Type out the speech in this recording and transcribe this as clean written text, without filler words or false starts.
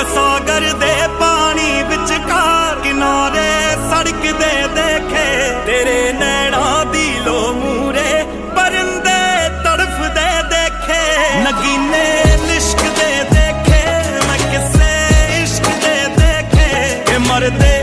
मैं सागर दे पानी विचकार किनारे सड़क दे देखे तेरे नैना दी लो मूरे परिंदे तड़फ दे देखे नगीने लिश्क दे देखे मैं किसे इश्क दे देखे के मरदे